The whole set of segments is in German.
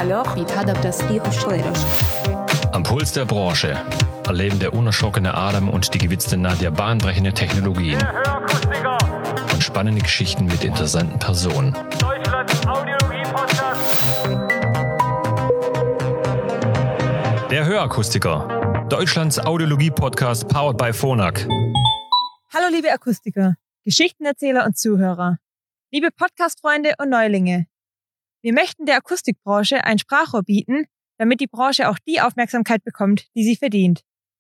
Alors, am Puls der Branche erleben der unerschrockene Adam und die gewitzte Nadja bahnbrechende Technologien und spannende Geschichten mit interessanten Personen. Deutschlands Audiologie-Podcast. Der Hörakustiker, Deutschlands Audiologie-Podcast powered by Phonak. Hallo liebe Akustiker, Geschichtenerzähler und Zuhörer, liebe Podcast-Freunde und Neulinge. Wir möchten der Akustikbranche ein Sprachrohr bieten, damit die Branche auch die Aufmerksamkeit bekommt, die sie verdient.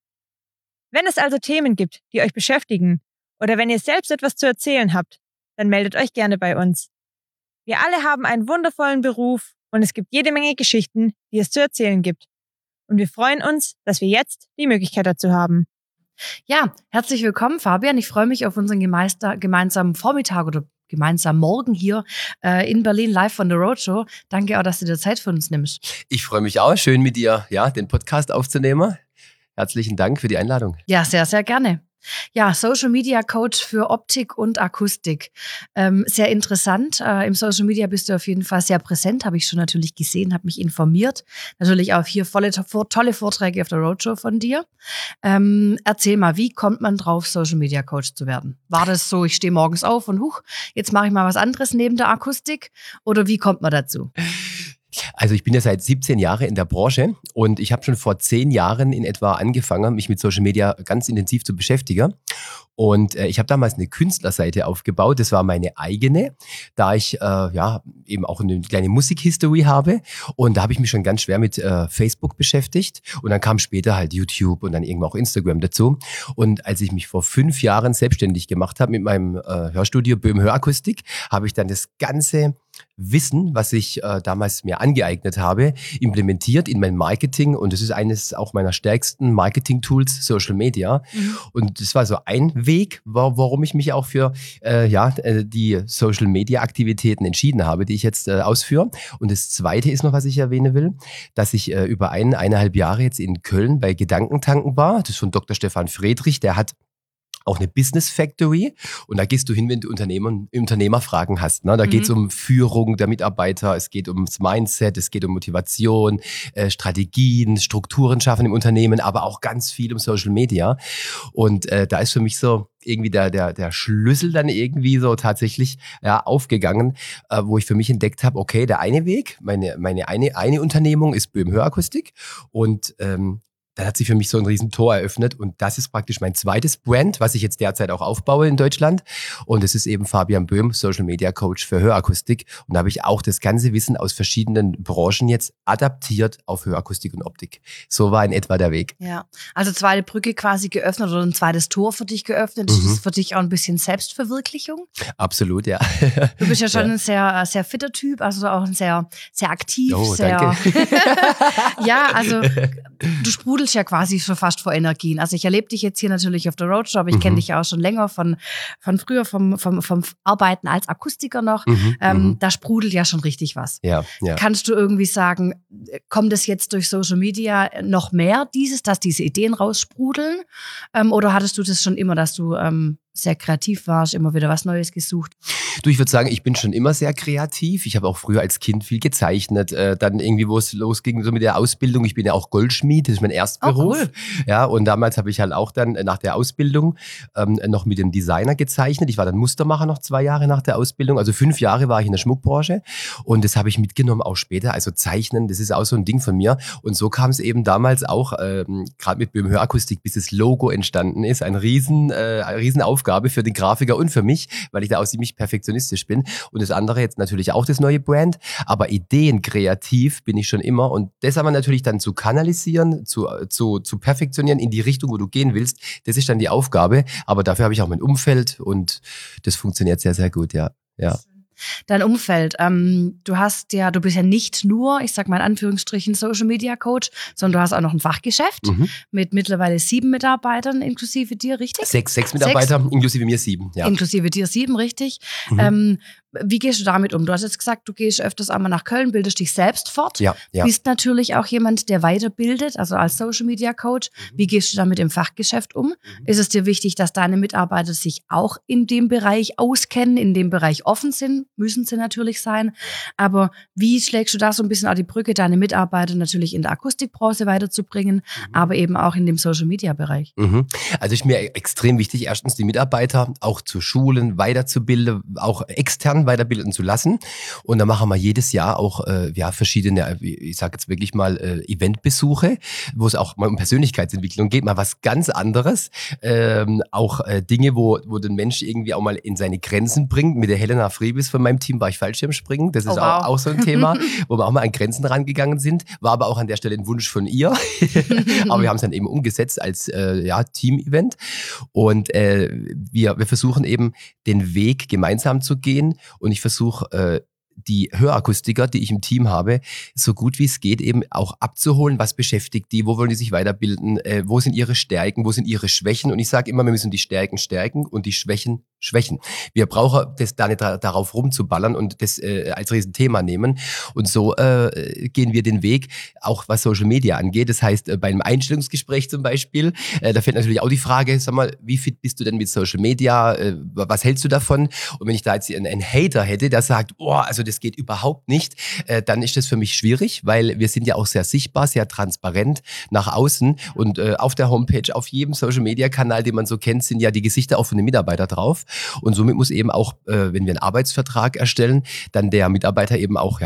Wenn es also Themen gibt, die euch beschäftigen, oder wenn ihr selbst etwas zu erzählen habt, dann meldet euch gerne bei uns. Wir alle haben einen wundervollen Beruf und es gibt jede Menge Geschichten, die es zu erzählen gibt. Und wir freuen uns, dass wir jetzt die Möglichkeit dazu haben. Ja, herzlich willkommen, Fabian. Ich freue mich auf unseren gemeinsamen Vormittag oder gemeinsam morgen hier in Berlin live von der Roadshow. Danke auch, dass du dir Zeit für uns nimmst. Ich freue mich auch, schön mit dir den Podcast aufzunehmen. Herzlichen Dank für die Einladung. Ja, sehr, sehr gerne. Ja, Social Media Coach für Optik und Akustik. Sehr interessant. Im Social Media bist du auf jeden Fall sehr präsent, habe ich schon natürlich gesehen, habe mich informiert. Natürlich auch hier tolle Vorträge auf der Roadshow von dir. Erzähl mal, wie kommt man drauf, Social Media Coach zu werden? War das so, ich stehe morgens auf und jetzt mache ich mal was anderes neben der Akustik? Oder wie kommt man dazu? Also ich bin ja seit 17 Jahren in der Branche und ich habe schon vor 10 Jahren in etwa angefangen, mich mit Social Media ganz intensiv zu beschäftigen. Und ich habe damals eine Künstlerseite aufgebaut, das war meine eigene, da ich eben auch eine kleine Musikhistory habe. Und da habe ich mich schon ganz schwer mit Facebook beschäftigt. Und dann kam später halt YouTube und dann irgendwann auch Instagram dazu. Und als ich mich vor 5 Jahren selbstständig gemacht habe mit meinem Hörstudio Böhm Hörakustik, habe ich dann das ganze Wissen, was ich damals mir angeeignet habe, implementiert in mein Marketing. Und das ist eines auch meiner stärksten Marketing-Tools, Social Media. Mhm. Und das war so ein Weg, warum ich mich auch für die Social-Media-Aktivitäten entschieden habe, die ich jetzt ausführe. Und das Zweite ist noch, was ich erwähnen will, dass ich über 1,5 Jahre jetzt in Köln bei Gedankentanken war. Das ist von Dr. Stefan Friedrich, der hat auch eine Business Factory und da gehst du hin, wenn du Unternehmerfragen hast. Ne? Da geht es um Führung der Mitarbeiter, es geht ums Mindset, es geht um Motivation, Strategien, Strukturen schaffen im Unternehmen, aber auch ganz viel um Social Media. Und da ist für mich so irgendwie der Schlüssel dann irgendwie so tatsächlich aufgegangen, wo ich für mich entdeckt habe, okay, der eine Weg, meine eine Unternehmung ist Böhm Hörakustik und dann hat sich für mich so ein Riesentor eröffnet und das ist praktisch mein zweites Brand, was ich jetzt derzeit auch aufbaue in Deutschland und es ist eben Fabian Böhm, Social Media Coach für Hörakustik und da habe ich auch das ganze Wissen aus verschiedenen Branchen jetzt adaptiert auf Hörakustik und Optik. So war in etwa der Weg. Ja, also zweite Brücke quasi geöffnet oder ein zweites Tor für dich geöffnet. Das ist für dich auch ein bisschen Selbstverwirklichung? Absolut, ja. Du bist ja schon ein sehr, sehr fitter Typ, also auch ein sehr, sehr aktiv. Oh, sehr, danke. Ja, also du sprudelst ja quasi schon fast vor Energien. Also ich erlebe dich jetzt hier natürlich auf der Roadshow, aber ich kenne dich ja auch schon länger von früher, vom Arbeiten als Akustiker noch. Da sprudelt ja schon richtig was. Ja. Kannst du irgendwie sagen, kommt es jetzt durch Social Media noch mehr dass diese Ideen raussprudeln? Oder hattest du das schon immer, dass du sehr kreativ warst, immer wieder was Neues gesucht? Du, ich würde sagen, ich bin schon immer sehr kreativ. Ich habe auch früher als Kind viel gezeichnet. Dann irgendwie, wo es losging, so mit der Ausbildung. Ich bin ja auch Goldschmied, das ist mein Erstberuf. Cool. Ja, und damals habe ich halt auch dann nach der Ausbildung noch mit dem Designer gezeichnet. Ich war dann Mustermacher noch 2 Jahre nach der Ausbildung. Also 5 Jahre war ich in der Schmuckbranche. Und das habe ich mitgenommen auch später. Also Zeichnen, das ist auch so ein Ding von mir. Und so kam es eben damals auch, gerade mit Böhm Hörakustik, bis das Logo entstanden ist. Eine riesen Aufgabe für den Grafiker und für mich, weil ich da auch ziemlich perfektionistisch bin. Und das andere jetzt natürlich auch das neue Brand. Aber Ideen kreativ bin ich schon immer. Und das aber natürlich dann zu kanalisieren, zu perfektionieren in die Richtung, wo du gehen willst, das ist dann die Aufgabe. Aber dafür habe ich auch mein Umfeld und das funktioniert sehr, sehr gut, ja. Dein Umfeld, du bist ja nicht nur, ich sag mal in Anführungsstrichen, Social Media Coach, sondern du hast auch noch ein Fachgeschäft mit mittlerweile 7 Mitarbeitern inklusive dir, richtig? 6 Mitarbeiter, inklusive mir 7, ja. Inklusive dir 7, richtig. Wie gehst du damit um? Du hast jetzt gesagt, du gehst öfters einmal nach Köln, bildest dich selbst fort. Ja. Bist natürlich auch jemand, der weiterbildet, also als Social Media Coach. Wie gehst du damit im Fachgeschäft um? Ist es dir wichtig, dass deine Mitarbeiter sich auch in dem Bereich auskennen, in dem Bereich offen sind? Müssen sie natürlich sein. Aber wie schlägst du da so ein bisschen auch die Brücke, deine Mitarbeiter natürlich in der Akustikbranche weiterzubringen, aber eben auch in dem Social Media Bereich? Also ist mir extrem wichtig, erstens die Mitarbeiter auch zu schulen, weiterzubilden, auch extern weiterbilden zu lassen. Und dann machen wir jedes Jahr auch verschiedene, ich sage jetzt wirklich mal Eventbesuche, wo es auch mal um Persönlichkeitsentwicklung geht, mal was ganz anderes. Auch Dinge, wo den Mensch irgendwie auch mal in seine Grenzen bringt. Mit der Helena Friebis von meinem Team war ich Fallschirmspringen. Das ist auch so ein Thema, wo wir auch mal an Grenzen rangegangen sind. War aber auch an der Stelle ein Wunsch von ihr. Aber wir haben es dann eben umgesetzt als Team-Event. Und wir versuchen eben den Weg gemeinsam zu gehen. Und ich versuche die Hörakustiker, die ich im Team habe, so gut wie es geht eben auch abzuholen, was beschäftigt die, wo wollen die sich weiterbilden, wo sind ihre Stärken, wo sind ihre Schwächen. Und ich sage immer, wir müssen die Stärken stärken und die Schwächen schwächen. Wir brauchen das da nicht darauf rumzuballern und das als Riesenthema nehmen. Und so gehen wir den Weg, auch was Social Media angeht. Das heißt, bei einem Einstellungsgespräch zum Beispiel, da fällt natürlich auch die Frage, sag mal, wie fit bist du denn mit Social Media? Was hältst du davon? Und wenn ich da jetzt einen Hater hätte, der sagt, also das geht überhaupt nicht, dann ist das für mich schwierig, weil wir sind ja auch sehr sichtbar, sehr transparent nach außen und auf der Homepage, auf jedem Social-Media-Kanal, den man so kennt, sind ja die Gesichter auch von den Mitarbeitern drauf und somit muss eben auch, wenn wir einen Arbeitsvertrag erstellen, dann der Mitarbeiter eben auch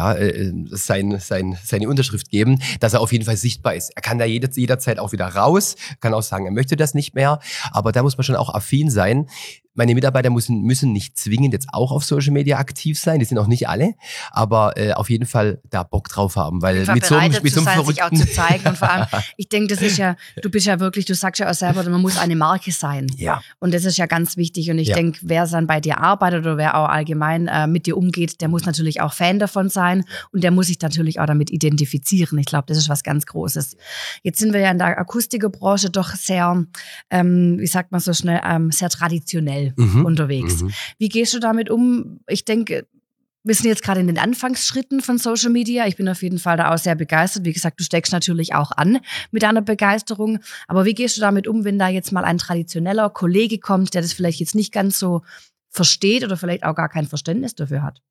seine Unterschrift geben, dass er auf jeden Fall sichtbar ist. Er kann da jederzeit auch wieder raus, kann auch sagen, er möchte das nicht mehr, aber da muss man schon auch affin sein. Meine Mitarbeiter müssen nicht zwingend jetzt auch auf Social Media aktiv sein, die sind auch nicht alle, aber auf jeden Fall da Bock drauf haben, weil mit so einem verrückten... sich auch zu zeigen und vor allem, ich denke, das ist ja, du bist ja wirklich, du sagst ja auch selber, man muss eine Marke sein. Ja. Und das ist ja ganz wichtig und ich denke, wer dann bei dir arbeitet oder wer auch allgemein mit dir umgeht, der muss natürlich auch Fan davon sein und der muss sich natürlich auch damit identifizieren. Ich glaube, das ist was ganz Großes. Jetzt sind wir ja in der Akustikerbranche doch sehr, wie sagt man so schnell, sehr traditionell unterwegs. Wie gehst du damit um? Ich denke, wir sind jetzt gerade in den Anfangsschritten von Social Media. Ich bin auf jeden Fall da auch sehr begeistert. Wie gesagt, du steckst natürlich auch an mit deiner Begeisterung. Aber wie gehst du damit um, wenn da jetzt mal ein traditioneller Kollege kommt, der das vielleicht jetzt nicht ganz so versteht oder vielleicht auch gar kein Verständnis dafür hat?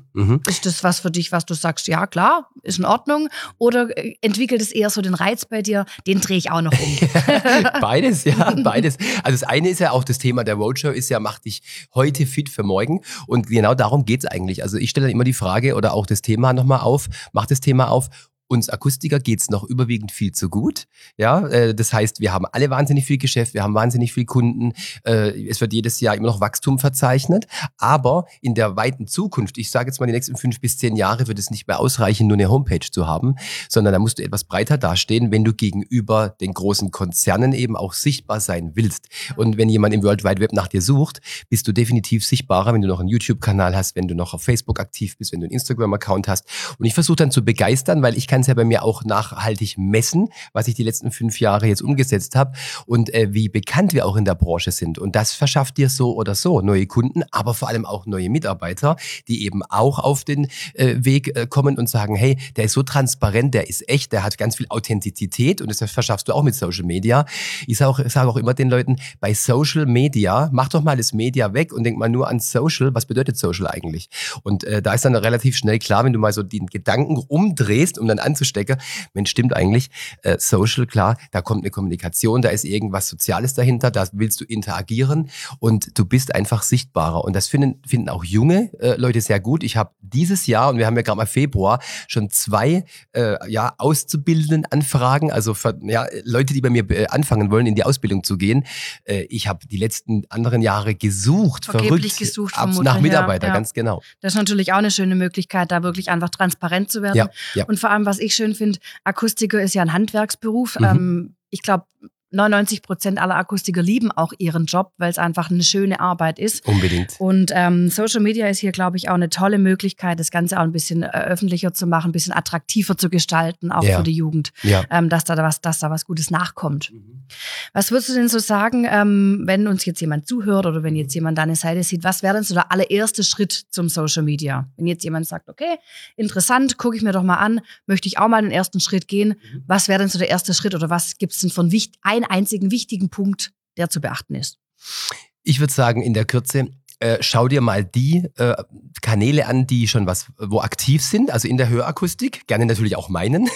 Ist das was für dich, was du sagst, ja klar, ist in Ordnung? Oder entwickelt es eher so den Reiz bei dir, den drehe ich auch noch um? Beides. Also das eine ist ja auch das Thema der Roadshow, ist ja, mach dich heute fit für morgen. Und genau darum geht's eigentlich. Also ich stelle dann immer die Frage oder auch das Thema nochmal auf, mach das Thema auf. Uns Akustiker geht's noch überwiegend viel zu gut. Ja, das heißt, wir haben alle wahnsinnig viel Geschäft, wir haben wahnsinnig viel Kunden. Es wird jedes Jahr immer noch Wachstum verzeichnet. Aber in der weiten Zukunft, ich sage jetzt mal die nächsten 5 bis 10 Jahre, wird es nicht mehr ausreichen, nur eine Homepage zu haben, sondern da musst du etwas breiter dastehen, wenn du gegenüber den großen Konzernen eben auch sichtbar sein willst. Und wenn jemand im World Wide Web nach dir sucht, bist du definitiv sichtbarer, wenn du noch einen YouTube-Kanal hast, wenn du noch auf Facebook aktiv bist, wenn du einen Instagram-Account hast. Und ich versuche dann zu begeistern, weil ich kann es ja bei mir auch nachhaltig messen, was ich die letzten 5 Jahre jetzt umgesetzt habe und wie bekannt wir auch in der Branche sind. Und das verschafft dir so oder so neue Kunden, aber vor allem auch neue Mitarbeiter, die eben auch auf den Weg kommen und sagen, hey, der ist so transparent, der ist echt, der hat ganz viel Authentizität und das verschaffst du auch mit Social Media. Ich sage auch immer den Leuten, bei Social Media, mach doch mal das Media weg und denk mal nur an Social. Was bedeutet Social eigentlich? Und da ist dann relativ schnell klar, wenn du mal so den Gedanken umdrehst, um dann anzustecken, Mensch, stimmt eigentlich, Social, klar, da kommt eine Kommunikation, da ist irgendwas Soziales dahinter, da willst du interagieren und du bist einfach sichtbarer. Und das finden auch junge Leute sehr gut. Ich habe dieses Jahr, und wir haben ja gerade mal Februar, schon 2 auszubildenden Anfragen, also für Leute, die bei mir anfangen wollen, in die Ausbildung zu gehen. Ich habe die letzten anderen Jahre gesucht, verrückt, gesucht nach Mitarbeitern, ganz genau. Das ist natürlich auch eine schöne Möglichkeit, da wirklich einfach transparent zu werden. Ja. Und vor allem, was ich schön finde, Akustiker ist ja ein Handwerksberuf. Ich glaube, 99% aller Akustiker lieben auch ihren Job, weil es einfach eine schöne Arbeit ist. Unbedingt. Und Social Media ist hier, glaube ich, auch eine tolle Möglichkeit, das Ganze auch ein bisschen öffentlicher zu machen, ein bisschen attraktiver zu gestalten, auch für die Jugend, dass da was Gutes nachkommt. Was würdest du denn so sagen, wenn uns jetzt jemand zuhört oder wenn jetzt jemand deine Seite sieht, was wäre denn so der allererste Schritt zum Social Media? Wenn jetzt jemand sagt, okay, interessant, gucke ich mir doch mal an, möchte ich auch mal den ersten Schritt gehen, was wäre denn so der erste Schritt oder was gibt es denn von einen einzigen wichtigen Punkt, der zu beachten ist? Ich würde sagen, in der Kürze, schau dir mal die Kanäle an, die schon wo aktiv sind, also in der Hörakustik, gerne natürlich auch meinen.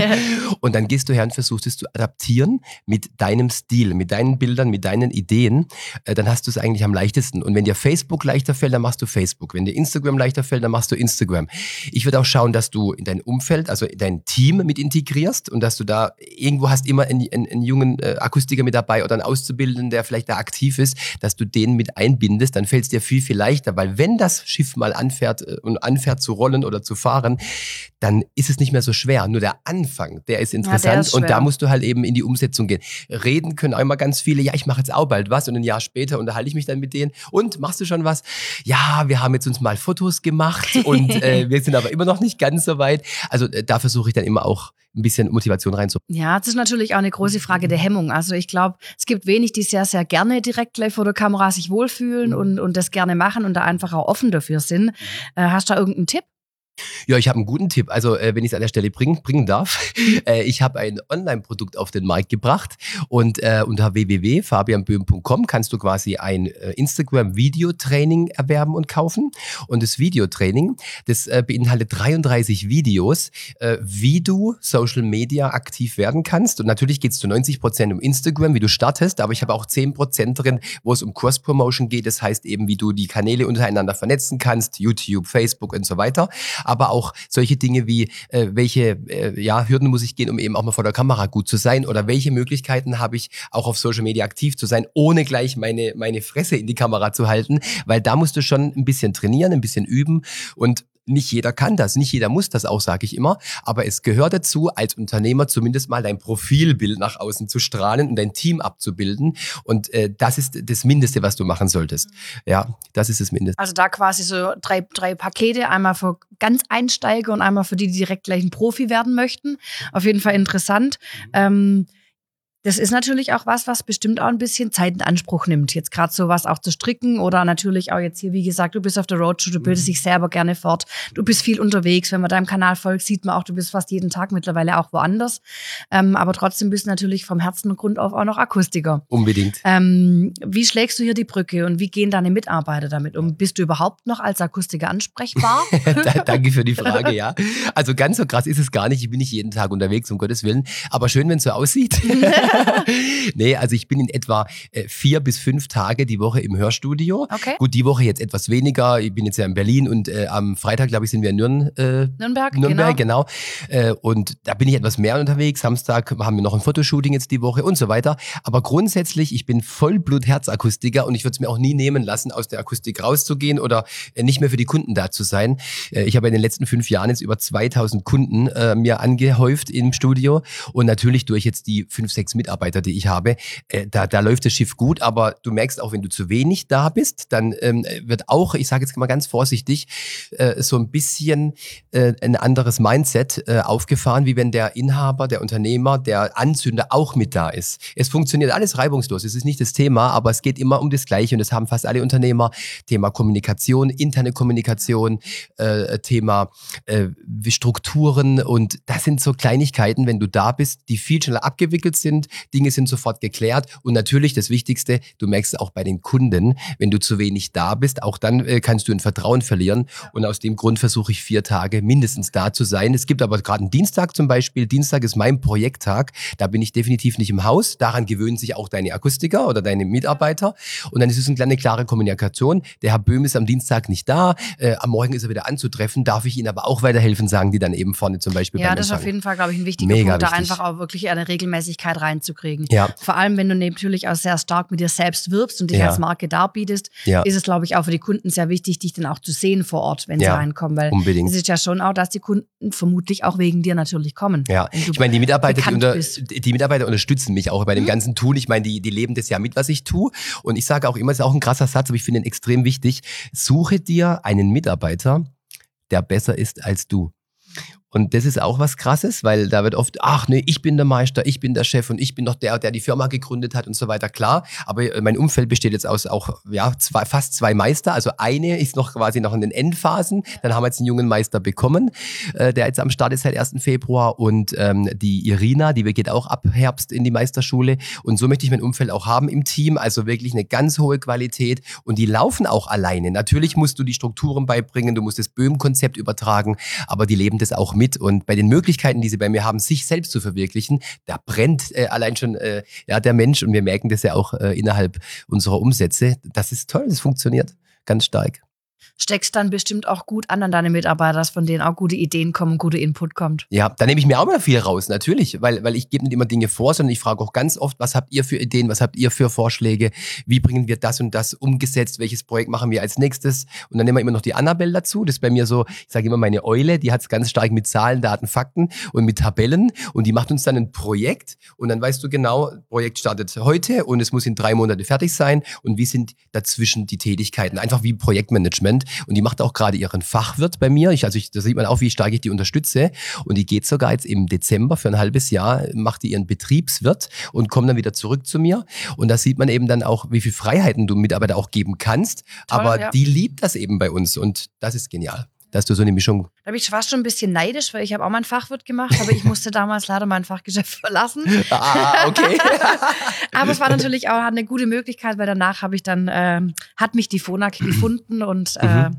Und dann gehst du her und versuchst es zu adaptieren mit deinem Stil, mit deinen Bildern, mit deinen Ideen. Dann hast du es eigentlich am leichtesten. Und wenn dir Facebook leichter fällt, dann machst du Facebook. Wenn dir Instagram leichter fällt, dann machst du Instagram. Ich würde auch schauen, dass du in dein Umfeld, also in dein Team mit integrierst und dass du da irgendwo hast immer einen jungen Akustiker mit dabei oder einen Auszubildenden, der vielleicht da aktiv ist, dass du den mit einbindest, dann fällt es dir viel, viel leichter, weil wenn das Schiff mal anfährt zu rollen oder zu fahren, dann ist es nicht mehr so schwer. Nur der Anfang, der ist interessant der ist und da musst du halt eben in die Umsetzung gehen. Reden können auch immer ganz viele, ja, ich mache jetzt auch bald was und ein Jahr später unterhalte ich mich dann mit denen und machst du schon was? Ja, wir haben jetzt uns mal Fotos gemacht und wir sind aber immer noch nicht ganz so weit. Also da versuche ich dann immer auch ein bisschen Motivation reinzubringen. Ja, das ist natürlich auch eine große Frage der Hemmung. Also ich glaube, es gibt wenig, die sehr, sehr gerne direkt gleich vor der Kamera sich wohlfühlen und das gerne machen und da einfach auch offen dafür sind. Hast du da irgendeinen Tipp? Ja, ich habe einen guten Tipp. Also, wenn ich es an der Stelle bringen darf. Ich habe ein Online-Produkt auf den Markt gebracht und unter www.fabianböhm.com kannst du quasi ein Instagram-Video-Training erwerben und kaufen. Und das Videotraining, das beinhaltet 33 Videos, wie du Social Media aktiv werden kannst. Und natürlich geht es zu 90% um Instagram, wie du startest, aber ich habe auch 10% drin, wo es um Cross-Promotion geht. Das heißt eben, wie du die Kanäle untereinander vernetzen kannst, YouTube, Facebook und so weiter. Aber auch solche Dinge wie, welche Hürden muss ich gehen, um eben auch mal vor der Kamera gut zu sein oder welche Möglichkeiten habe ich, auch auf Social Media aktiv zu sein, ohne gleich meine Fresse in die Kamera zu halten, weil da musst du schon ein bisschen trainieren, ein bisschen üben und nicht jeder kann das, nicht jeder muss das auch, sage ich immer, aber es gehört dazu, als Unternehmer zumindest mal dein Profilbild nach außen zu strahlen und dein Team abzubilden und das ist das Mindeste, was du machen solltest. Ja, das ist das Mindeste. Also da quasi so drei Pakete, einmal für ganz Einsteiger und einmal für die direkt gleich ein Profi werden möchten. Auf jeden Fall interessant. Das ist natürlich auch was bestimmt auch ein bisschen Zeit in Anspruch nimmt. Jetzt gerade sowas auch zu stricken oder natürlich auch jetzt hier, wie gesagt, du bist auf der Roadshow, du bildest dich selber gerne fort. Du bist viel unterwegs. Wenn man deinem Kanal folgt, sieht man auch, du bist fast jeden Tag mittlerweile auch woanders. Aber trotzdem bist du natürlich vom Herzen und Grund auf auch noch Akustiker. Unbedingt. Wie schlägst du hier die Brücke und wie gehen deine Mitarbeiter damit um? Bist du überhaupt noch als Akustiker ansprechbar? Danke für die Frage, ja. Also ganz so krass ist es gar nicht. Ich bin nicht jeden Tag unterwegs, um Gottes Willen. Aber schön, wenn es so aussieht. Nee, also ich bin in etwa 4 bis 5 Tage die Woche im Hörstudio. Okay. Gut, die Woche jetzt etwas weniger. Ich bin jetzt ja in Berlin und am Freitag, glaube ich, sind wir in Nürnberg, genau. Und da bin ich etwas mehr unterwegs. Samstag haben wir noch ein Fotoshooting jetzt die Woche und so weiter. Aber grundsätzlich, ich bin Vollblut-Herzakustiker und ich würde es mir auch nie nehmen lassen, aus der Akustik rauszugehen oder nicht mehr für die Kunden da zu sein. Ich habe in den letzten 5 Jahren jetzt über 2000 Kunden mir angehäuft im Studio und natürlich durch jetzt die 5, 6 Mitarbeiter, die ich habe, da läuft das Schiff gut, aber du merkst auch, wenn du zu wenig da bist, dann wird auch, ich sage jetzt mal ganz vorsichtig, so ein bisschen ein anderes Mindset aufgefahren, wie wenn der Inhaber, der Unternehmer, der Anzünder auch mit da ist. Es funktioniert alles reibungslos, es ist nicht das Thema, aber es geht immer um das Gleiche und das haben fast alle Unternehmer. Thema Kommunikation, interne Kommunikation, Thema Strukturen und das sind so Kleinigkeiten, wenn du da bist, die viel schneller abgewickelt sind, Dinge sind sofort geklärt und natürlich das Wichtigste, du merkst es auch bei den Kunden, wenn du zu wenig da bist, auch dann kannst du ein Vertrauen verlieren und aus dem Grund versuche ich 4 Tage mindestens da zu sein. Es gibt aber gerade einen Dienstag zum Beispiel, Dienstag ist mein Projekttag, da bin ich definitiv nicht im Haus, daran gewöhnen sich auch deine Akustiker oder deine Mitarbeiter und dann ist es eine klare Kommunikation, der Herr Böhm ist am Dienstag nicht da, am Morgen ist er wieder anzutreffen, darf ich Ihnen aber auch weiterhelfen, sagen die dann eben vorne zum Beispiel. Ja, das ist auf jeden Fall, glaube ich, ein wichtiger Punkt, da einfach auch wirklich eine Regelmäßigkeit reinzubringen. hinzukriegen. Ja. Vor allem, wenn du natürlich auch sehr stark mit dir selbst wirbst und dich als Marke darbietest, ist es, glaube ich, auch für die Kunden sehr wichtig, dich dann auch zu sehen vor Ort, wenn sie reinkommen. Weil unbedingt. es ist ja schon auch, dass die Kunden vermutlich auch wegen dir natürlich kommen. Ja, ich meine, die Mitarbeiter unterstützen mich auch bei dem ganzen Tun. Ich meine, die leben das ja mit, was ich tue. Und ich sage auch immer, es ist auch ein krasser Satz, aber ich finde ihn extrem wichtig. Suche dir einen Mitarbeiter, der besser ist als du. Und das ist auch was Krasses, weil da wird oft, ach nee, ich bin der Meister, ich bin der Chef und ich bin doch der die Firma gegründet hat und so weiter. Klar, aber mein Umfeld besteht jetzt aus auch fast 2 Meister. Also eine ist noch quasi noch in den Endphasen. Dann haben wir jetzt einen jungen Meister bekommen, der jetzt am Start ist seit 1. Februar. Und die Irina, die geht auch ab Herbst in die Meisterschule. Und so möchte ich mein Umfeld auch haben im Team. Also wirklich eine ganz hohe Qualität. Und die laufen auch alleine. Natürlich musst du die Strukturen beibringen, du musst das Böhm-Konzept übertragen, aber die leben das auch mit. Und bei den Möglichkeiten, die sie bei mir haben, sich selbst zu verwirklichen, da brennt allein schon der Mensch. Und wir merken das ja auch innerhalb unserer Umsätze. Das ist toll, das funktioniert ganz stark. Steckst dann bestimmt auch gut an deine Mitarbeiter, dass von denen auch gute Ideen kommen, gute Input kommt. Ja, da nehme ich mir auch mal viel raus, natürlich, weil ich gebe nicht immer Dinge vor, sondern ich frage auch ganz oft, was habt ihr für Ideen, was habt ihr für Vorschläge, wie bringen wir das und das umgesetzt, welches Projekt machen wir als nächstes, und dann nehmen wir immer noch die Annabelle dazu, das ist bei mir so, ich sage immer meine Eule, die hat es ganz stark mit Zahlen, Daten, Fakten und mit Tabellen, und die macht uns dann ein Projekt, und dann weißt du genau, Projekt startet heute und es muss in 3 Monate fertig sein, und wie sind dazwischen die Tätigkeiten, einfach wie Projektmanagement. Und die macht auch gerade ihren Fachwirt bei mir. Da sieht man auch, wie stark ich die unterstütze. Und die geht sogar jetzt im Dezember für ein halbes Jahr, macht die ihren Betriebswirt und kommt dann wieder zurück zu mir. Und da sieht man eben dann auch, wie viel Freiheiten du Mitarbeiter auch geben kannst. Toll, aber die liebt das eben bei uns, und das ist genial. Dass du so eine Mischung. Da bin ich fast schon ein bisschen neidisch, weil ich habe auch meinen Fachwirt gemacht, aber ich musste damals leider mein Fachgeschäft verlassen. Okay. Aber es war natürlich auch eine gute Möglichkeit, weil danach habe ich dann, hat mich die Phonak gefunden, und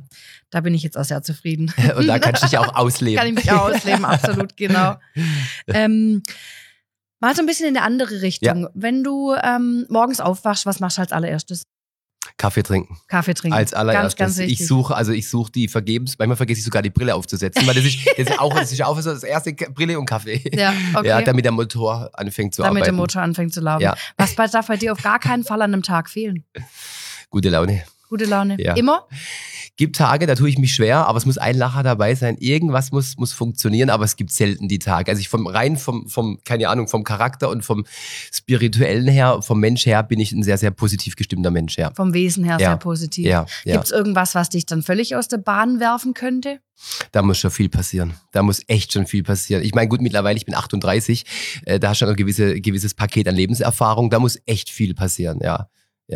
da bin ich jetzt auch sehr zufrieden. Und da kannst du dich auch ausleben. Kann ich mich auch ausleben, absolut, genau. Mal so ein bisschen in eine andere Richtung. Ja. Wenn du morgens aufwachst, was machst du als allererstes? Kaffee trinken. Als allererstes. Ganz wichtig. Ich suche die vergebens. Manchmal vergesse ich sogar die Brille aufzusetzen, weil das ist auch so das erste, Brille und Kaffee. Ja, okay. Ja, damit der Motor anfängt zu arbeiten. Damit der Motor anfängt zu laufen. Ja. Was darf bei dir auf gar keinen Fall an einem Tag fehlen? Gute Laune. Gute Laune. Ja. Immer? Gibt Tage, da tue ich mich schwer, aber es muss ein Lacher dabei sein. Irgendwas muss funktionieren, aber es gibt selten die Tage. Also ich vom Charakter und vom Spirituellen her, vom Mensch her, bin ich ein sehr, sehr positiv gestimmter Mensch, ja. Vom Wesen her sehr positiv. Ja. Gibt es irgendwas, was dich dann völlig aus der Bahn werfen könnte? Da muss schon viel passieren. Da muss echt schon viel passieren. Ich meine, gut, mittlerweile, ich bin 38, da hast du noch ein gewisses Paket an Lebenserfahrung. Da muss echt viel passieren, ja.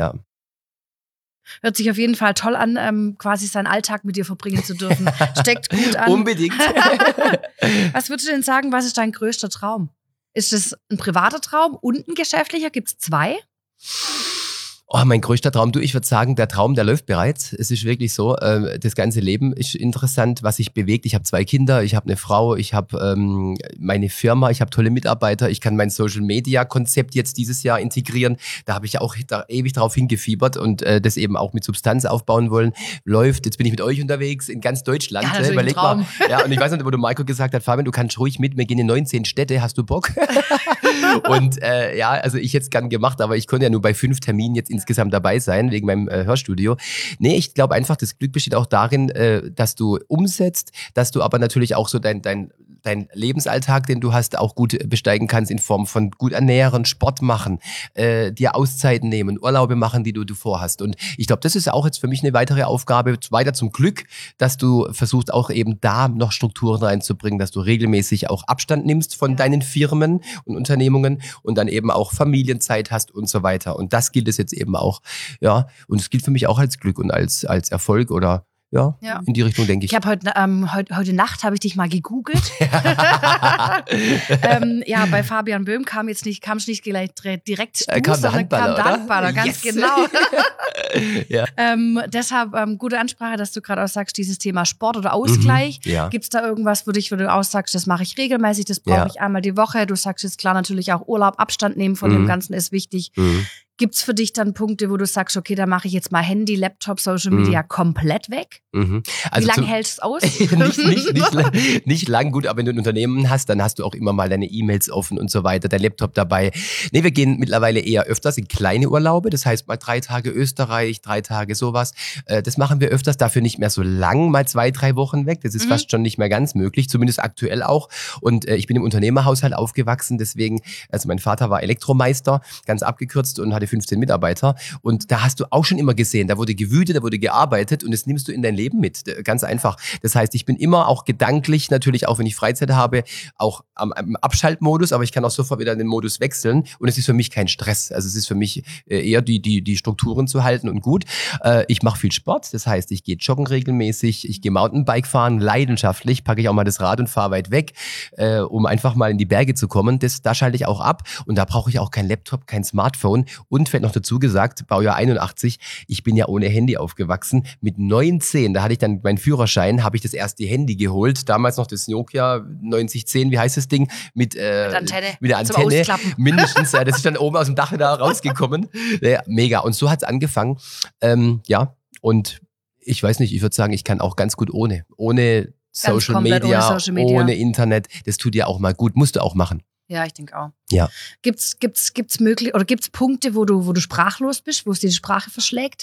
Hört sich auf jeden Fall toll an, quasi seinen Alltag mit dir verbringen zu dürfen. Steckt gut an. Unbedingt. Was würdest du denn sagen, was ist dein größter Traum? Ist es ein privater Traum und ein geschäftlicher? Gibt es 2? Oh, mein größter Traum, ich würde sagen, der Traum, der läuft bereits. Es ist wirklich so, das ganze Leben ist interessant, was sich bewegt. Ich habe 2 Kinder, ich habe eine Frau, ich habe meine Firma, ich habe tolle Mitarbeiter, ich kann mein Social-Media-Konzept jetzt dieses Jahr integrieren. Da habe ich auch ewig drauf hingefiebert und das eben auch mit Substanz aufbauen wollen. Läuft, jetzt bin ich mit euch unterwegs in ganz Deutschland. Ja, überleg mal. Ja, und ich weiß nicht, wo du Marco gesagt hat, Fabian, du kannst ruhig mit, wir gehen in 19 Städte, hast du Bock? Und also ich hätte es gern gemacht, aber ich konnte ja nur bei 5 Terminen jetzt insgesamt dabei sein, wegen meinem Hörstudio. Nee, ich glaube einfach, das Glück besteht auch darin, dass du umsetzt, dass du aber natürlich auch so dein Lebensalltag, den du hast, auch gut besteigen kannst in Form von gut ernähren, Sport machen, dir Auszeiten nehmen, Urlaube machen, die du vorhast. Und ich glaube, das ist auch jetzt für mich eine weitere Aufgabe, weiter zum Glück, dass du versuchst auch eben da noch Strukturen reinzubringen, dass du regelmäßig auch Abstand nimmst von deinen Firmen und Unternehmungen und dann eben auch Familienzeit hast und so weiter. Und das gilt es jetzt eben auch. Ja, und es gilt für mich auch als Glück und als Erfolg oder ja, in die Richtung denke ich. Ich habe heute Nacht habe ich dich mal gegoogelt. Bei Fabian Böhm kam es nicht direkt kam der Handballer, ganz yes. genau. Ja. Deshalb gute Ansprache, dass du gerade auch sagst, dieses Thema Sport oder Ausgleich. Ja. Gibt es da irgendwas für dich, wo du auch sagst, das mache ich regelmäßig, das brauche ich einmal die Woche. Du sagst jetzt klar natürlich auch Urlaub, Abstand nehmen von dem Ganzen ist wichtig. Gibt's für dich dann Punkte, wo du sagst, okay, da mache ich jetzt mal Handy, Laptop, Social Media komplett weg? Also wie lange hältst du es aus? nicht lang, gut, aber wenn du ein Unternehmen hast, dann hast du auch immer mal deine E-Mails offen und so weiter, dein Laptop dabei. Nee, wir gehen mittlerweile eher öfters in kleine Urlaube, das heißt mal 3 Tage Österreich, 3 Tage sowas. Das machen wir öfters, dafür nicht mehr so lang, mal 2, 3 Wochen weg. Das ist fast schon nicht mehr ganz möglich, zumindest aktuell auch. Und ich bin im Unternehmerhaushalt aufgewachsen, deswegen, also mein Vater war Elektromeister, ganz abgekürzt und hatte 15 Mitarbeiter. Und da hast du auch schon immer gesehen, da wurde gewütet, da wurde gearbeitet und das nimmst du in dein Leben mit. Ganz einfach. Das heißt, ich bin immer auch gedanklich, natürlich auch wenn ich Freizeit habe, auch am Abschaltmodus, aber ich kann auch sofort wieder in den Modus wechseln und es ist für mich kein Stress. Also es ist für mich eher die Strukturen zu halten und gut. Ich mache viel Sport, das heißt, ich gehe joggen regelmäßig, ich gehe Mountainbike fahren, leidenschaftlich, packe ich auch mal das Rad und fahre weit weg, um einfach mal in die Berge zu kommen. Da schalte ich auch ab und da brauche ich auch kein Laptop, kein Smartphone und vielleicht noch dazu gesagt, Baujahr 81, ich bin ja ohne Handy aufgewachsen. Mit 19, da hatte ich dann meinen Führerschein, habe ich das erste Handy geholt, damals noch das Nokia 9010, wie heißt das Ding? Mit Antenne. Mit der Zum Antenne, Ausklappen. mindestens, ja, das ist dann oben aus dem Dach wieder rausgekommen. Ja, mega. Und so hat es angefangen. Ja, und ich weiß nicht, ich würde sagen, ich kann auch ganz gut ohne Social Media, ohne Social Media, ohne Internet. Das tut dir auch mal gut, musst du auch machen. Ja, ich denke auch. Ja. Gibt's Punkte, wo du sprachlos bist, wo es dir die Sprache verschlägt?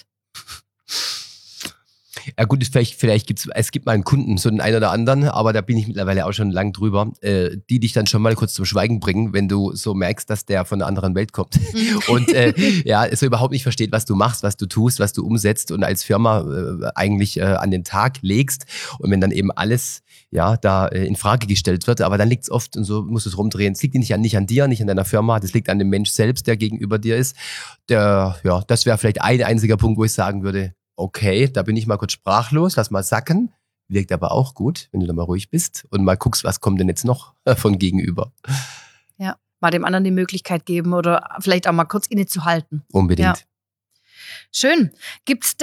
Ja gut, vielleicht es gibt mal einen Kunden, so den einen oder anderen, aber da bin ich mittlerweile auch schon lang drüber, die dich dann schon mal kurz zum Schweigen bringen, wenn du so merkst, dass der von einer anderen Welt kommt und ja, so überhaupt nicht versteht, was du machst, was du tust, was du umsetzt und als Firma eigentlich an den Tag legst und wenn dann eben alles ja da in Frage gestellt wird, aber dann liegt es oft und so musst du es rumdrehen, es liegt nicht an dir, nicht an deiner Firma, das liegt an dem Mensch selbst, der gegenüber dir ist. Das wäre vielleicht ein einziger Punkt, wo ich sagen würde, okay, da bin ich mal kurz sprachlos, lass mal sacken. Wirkt aber auch gut, wenn du da mal ruhig bist und mal guckst, was kommt denn jetzt noch von gegenüber. Ja, mal dem anderen die Möglichkeit geben oder vielleicht auch mal kurz innezuhalten. Unbedingt. Ja. Schön. Gibt's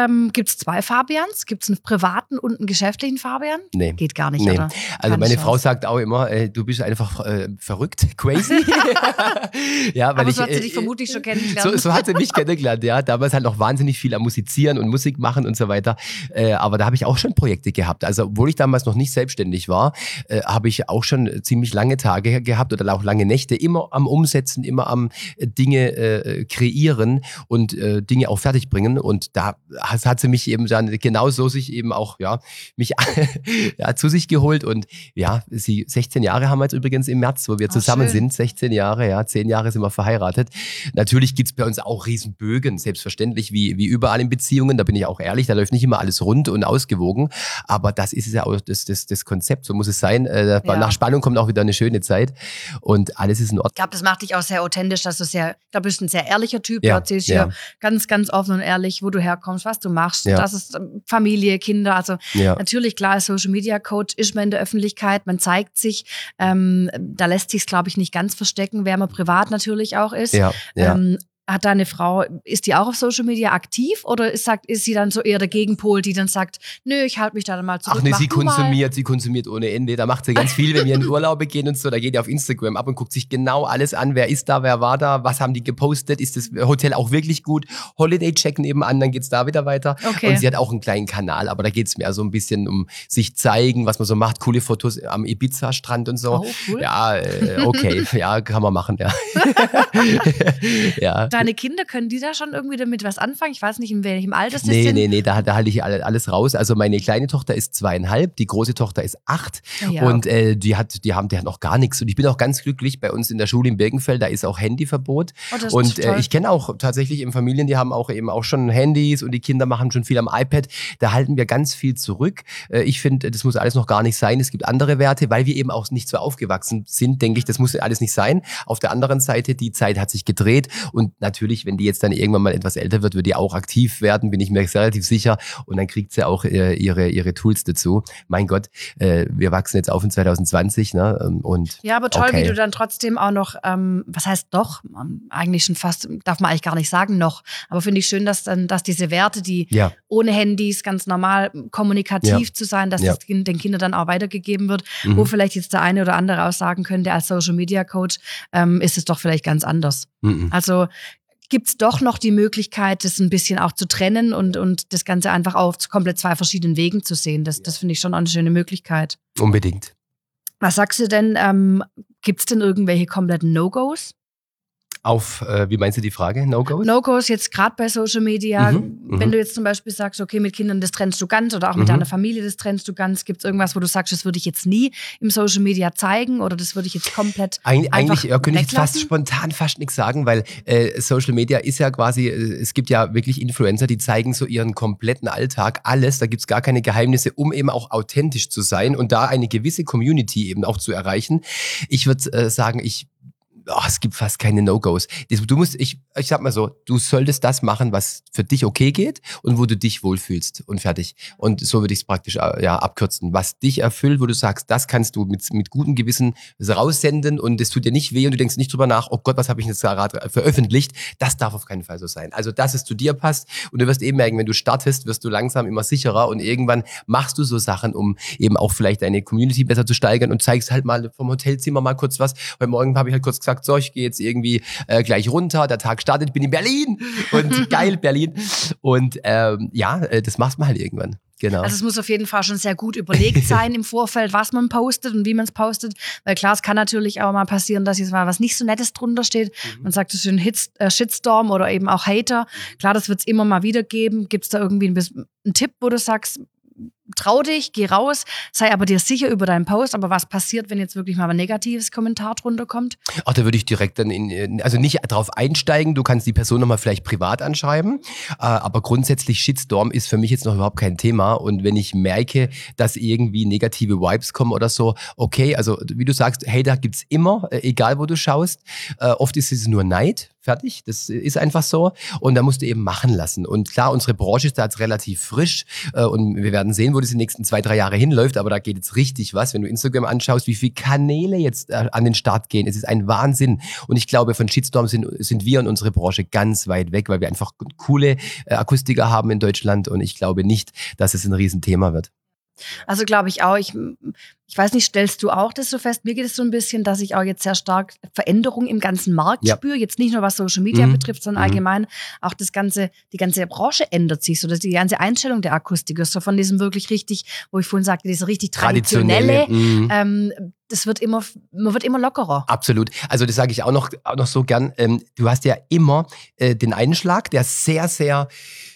2 Fabians? Gibt's einen privaten und einen geschäftlichen Fabian? Nee. Geht gar nicht, Nee. oder? Also meine Frau sagt auch immer, du bist einfach verrückt, crazy. Ja, weil aber so hat sie dich vermutlich schon kennengelernt. So hat sie mich kennengelernt, ja. Damals halt noch wahnsinnig viel am Musizieren und Musik machen und so weiter. Aber da habe ich auch schon Projekte gehabt. Also obwohl ich damals noch nicht selbstständig war, habe ich auch schon ziemlich lange Tage gehabt oder auch lange Nächte, immer am Umsetzen, immer am Dinge kreieren und Dinge auch fertig bringen und da hat sie mich eben dann genauso sich eben auch mich zu sich geholt und 16 Jahre haben wir jetzt übrigens im März, wo wir zusammen sind, 16 Jahre, 10 Jahre sind wir verheiratet. Natürlich gibt es bei uns auch Riesenbögen, selbstverständlich, wie überall in Beziehungen, da bin ich auch ehrlich, da läuft nicht immer alles rund und ausgewogen, aber das ist ja auch das Konzept, so muss es sein. Nach Spannung kommt auch wieder eine schöne Zeit und alles ist in Ordnung. Ich glaube, das macht dich auch sehr authentisch, dass du bist ein sehr ehrlicher Typ, du erzählst hier ganz, ganz offen und ehrlich, wo du herkommst, was du machst. Das ist Familie, Kinder. Also natürlich, klar, als Social Media Coach ist man in der Öffentlichkeit, man zeigt sich. Da lässt sich es, glaube ich, nicht ganz verstecken, wer man privat natürlich auch ist. Hat deine Frau, ist die auch auf Social Media aktiv oder ist sie dann so eher der Gegenpol, die dann sagt, nö, ich halte mich da dann mal zurück. Ach nee, sie konsumiert ohne Ende. Da macht sie ganz viel, wenn wir in Urlaube gehen und so. Da geht die auf Instagram ab und guckt sich genau alles an. Wer ist da, wer war da, was haben die gepostet, ist das Hotel auch wirklich gut? Holiday checken nebenan, dann geht's da wieder weiter. Okay. Und sie hat auch einen kleinen Kanal, aber da geht's mehr so ein bisschen um sich zeigen, was man so macht. Coole Fotos am Ibiza-Strand und so. Oh, cool. Ja, okay. Ja, kann man machen, ja. Ja. Deine Kinder, können die da schon irgendwie damit was anfangen? Ich weiß nicht, in welchem Alter sie sind. Nee, da halte ich alles raus. Also meine kleine Tochter ist 2,5, die große Tochter ist 8 und die hat noch gar nichts. Und ich bin auch ganz glücklich, bei uns in der Schule in Birkenfeld, da ist auch Handyverbot. Oh, das und ist toll. Ich kenne auch tatsächlich in Familien, die haben auch eben auch schon Handys und die Kinder machen schon viel am iPad. Da halten wir ganz viel zurück. Ich finde, das muss alles noch gar nicht sein. Es gibt andere Werte, weil wir eben auch nicht so aufgewachsen sind, denke ich, das muss alles nicht sein. Auf der anderen Seite, die Zeit hat sich gedreht und natürlich, wenn die jetzt dann irgendwann mal etwas älter wird, wird die auch aktiv werden, bin ich mir relativ sicher. Und dann kriegt sie auch ihre Tools dazu. Mein Gott, wir wachsen jetzt auf in 2020. Ne? Und ja, aber toll, wie du dann trotzdem auch noch, was heißt doch, eigentlich schon fast, darf man eigentlich gar nicht sagen noch, aber finde ich schön, dass diese Werte, die ohne Handys ganz normal kommunikativ zu sein, dass das den Kindern dann auch weitergegeben wird, wo vielleicht jetzt der eine oder andere auch sagen könnte, als Social Media Coach ist es doch vielleicht ganz anders. Also gibt es doch noch die Möglichkeit, das ein bisschen auch zu trennen und das Ganze einfach auf komplett 2 verschiedenen Wegen zu sehen. Das finde ich schon eine schöne Möglichkeit. Unbedingt. Was sagst du denn, gibt es denn irgendwelche kompletten No-Gos? Wie meinst du die Frage? No-Gos? No-Gos jetzt gerade bei Social Media, wenn du jetzt zum Beispiel sagst, okay, mit Kindern, das trennst du ganz oder auch mit deiner Familie, das trennst du ganz. Gibt es irgendwas, wo du sagst, das würde ich jetzt nie im Social Media zeigen oder das würde ich jetzt komplett Eigentlich könnte ich weglassen? fast spontan nichts sagen, weil Social Media ist ja quasi, es gibt ja wirklich Influencer, die zeigen so ihren kompletten Alltag, alles, da gibt es gar keine Geheimnisse, um eben auch authentisch zu sein und da eine gewisse Community eben auch zu erreichen. Ich würde sagen, es gibt fast keine No-Gos. Ich sag mal so, du solltest das machen, was für dich okay geht und wo du dich wohlfühlst und fertig. Und so würde ich es praktisch abkürzen. Was dich erfüllt, wo du sagst, das kannst du mit gutem Gewissen raussenden und es tut dir nicht weh und du denkst nicht drüber nach, oh Gott, was habe ich jetzt gerade veröffentlicht? Das darf auf keinen Fall so sein. Also, dass es zu dir passt und du wirst eben merken, wenn du startest, wirst du langsam immer sicherer und irgendwann machst du so Sachen, um eben auch vielleicht deine Community besser zu steigern und zeigst halt mal vom Hotelzimmer mal kurz was. Heute Morgen habe ich halt kurz gesagt, so, ich gehe jetzt irgendwie gleich runter, der Tag startet, bin in Berlin und geil Berlin und das machst man halt irgendwann. Genau. Also es muss auf jeden Fall schon sehr gut überlegt sein im Vorfeld, was man postet und wie man es postet, weil klar, es kann natürlich auch mal passieren, dass jetzt mal was nicht so Nettes drunter steht. Man sagt es schön Shitstorm oder eben auch Hater. Klar, das wird es immer mal wieder geben. Gibt es da irgendwie einen Tipp, wo du sagst, trau dich, geh raus, sei aber dir sicher über deinen Post. Aber was passiert, wenn jetzt wirklich mal ein negatives Kommentar drunter kommt? Ach, da würde ich direkt dann also nicht drauf einsteigen. Du kannst die Person nochmal vielleicht privat anschreiben. Aber grundsätzlich Shitstorm ist für mich jetzt noch überhaupt kein Thema. Und wenn ich merke, dass irgendwie negative Vibes kommen oder so, okay, also wie du sagst, Hater gibt's immer, egal wo du schaust. Oft ist es nur Neid. Fertig, das ist einfach so und da musst du eben machen lassen und klar, unsere Branche ist da jetzt relativ frisch und wir werden sehen, wo das die nächsten 2-3 Jahre hinläuft, aber da geht jetzt richtig was, wenn du Instagram anschaust, wie viele Kanäle jetzt an den Start gehen, es ist ein Wahnsinn und ich glaube, von Shitstorm sind wir und unsere Branche ganz weit weg, weil wir einfach coole Akustiker haben in Deutschland und ich glaube nicht, dass es ein Riesenthema wird. Also glaube ich auch, ich weiß nicht, stellst du auch das so fest? Mir geht es so ein bisschen, dass ich auch jetzt sehr stark Veränderungen im ganzen Markt spüre. Jetzt nicht nur was Social Media betrifft, sondern allgemein auch die ganze Branche ändert sich. So dass die ganze Einstellung der Akustiker, so von diesem wirklich richtig, wo ich vorhin sagte, diese richtig traditionelle, man wird immer lockerer. Absolut. Also das sage ich auch noch so gern. Du hast ja immer den Einschlag, der sehr, sehr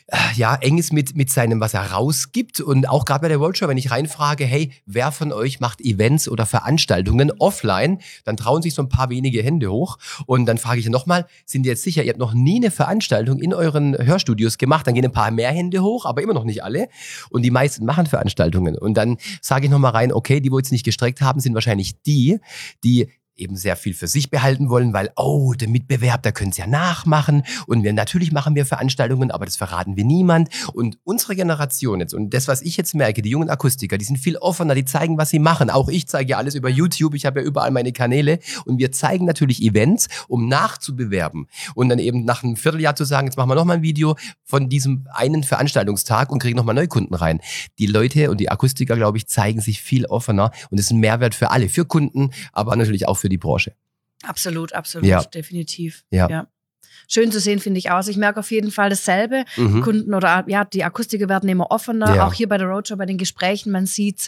eng ist mit seinem, was er rausgibt. Und auch gerade bei der Roadshow, wenn ich reinfrage, hey, wer von euch macht Events oder Veranstaltungen offline, dann trauen sich so ein paar wenige Hände hoch. Und dann frage ich nochmal, sind ihr jetzt sicher, ihr habt noch nie eine Veranstaltung in euren Hörstudios gemacht? Dann gehen ein paar mehr Hände hoch, aber immer noch nicht alle. Und die meisten machen Veranstaltungen. Und dann sage ich nochmal rein, okay, die, wo jetzt nicht gestreckt haben, sind wahrscheinlich die eben sehr viel für sich behalten wollen, weil, der Mitbewerb, da können sie ja nachmachen und natürlich machen wir Veranstaltungen, aber das verraten wir niemand. Und unsere Generation jetzt und das, was ich jetzt merke, die jungen Akustiker, die sind viel offener, die zeigen, was sie machen. Auch ich zeige ja alles über YouTube, ich habe ja überall meine Kanäle und wir zeigen natürlich Events, um nachzubewerben und dann eben nach einem Vierteljahr zu sagen, jetzt machen wir nochmal ein Video von diesem einen Veranstaltungstag und kriegen nochmal Neukunden rein. Die Leute und die Akustiker, glaube ich, zeigen sich viel offener und das ist ein Mehrwert für alle, für Kunden, aber natürlich auch für die Branche. Absolut, ja. Definitiv. Ja. Schön zu sehen, finde ich auch. Also ich merke auf jeden Fall dasselbe. Kunden oder die Akustiker werden immer offener. Ja. Auch hier bei der Roadshow, bei den Gesprächen, man sieht,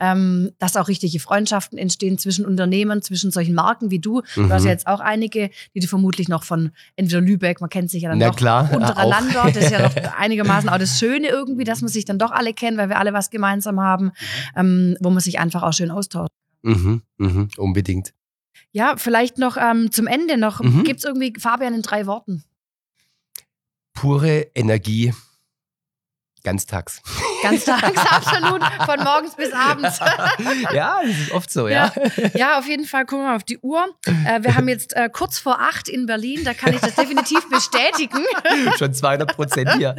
dass auch richtige Freundschaften entstehen zwischen Unternehmern, zwischen solchen Marken wie du. Du hast ja jetzt auch einige, die du vermutlich noch von entweder Lübeck, man kennt sich ja dann doch untereinander. Das ist ja noch einigermaßen auch das Schöne irgendwie, dass man sich dann doch alle kennt, weil wir alle was gemeinsam haben, wo man sich einfach auch schön austauscht. Unbedingt. Ja, vielleicht noch zum Ende noch. Gibt es irgendwie, Fabian, in 3 Worten? Pure Energie. Ganztags. Ganztags, absolut. Von morgens bis abends. Ja, das ist oft so, ja. Ja, auf jeden Fall. Gucken wir mal auf die Uhr. Wir haben jetzt kurz vor 8 in Berlin. Da kann ich das definitiv bestätigen. Schon 200% hier.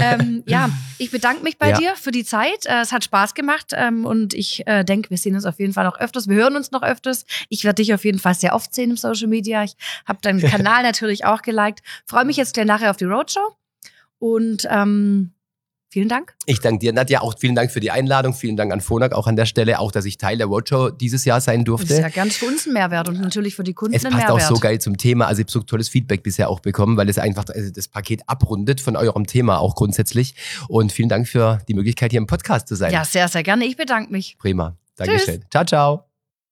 Ich bedanke mich bei dir für die Zeit. Es hat Spaß gemacht und ich denke, wir sehen uns auf jeden Fall noch öfters. Wir hören uns noch öfters. Ich werde dich auf jeden Fall sehr oft sehen im Social Media. Ich habe deinen Kanal natürlich auch geliked. Freue mich jetzt gleich nachher auf die Roadshow und Vielen Dank. Ich danke dir, Nadja. Auch vielen Dank für die Einladung. Vielen Dank an Phonak auch an der Stelle. Auch, dass ich Teil der Roadshow dieses Jahr sein durfte. Das ist ja ganz für uns ein Mehrwert und natürlich für die Kunden Es ein passt Mehrwert. auch so geil zum Thema. Also ich habe so tolles Feedback bisher auch bekommen, weil es einfach das Paket abrundet von eurem Thema auch grundsätzlich. Und vielen Dank für die Möglichkeit, hier im Podcast zu sein. Ja, sehr, sehr gerne. Ich bedanke mich. Prima. Dankeschön. Ciao, ciao.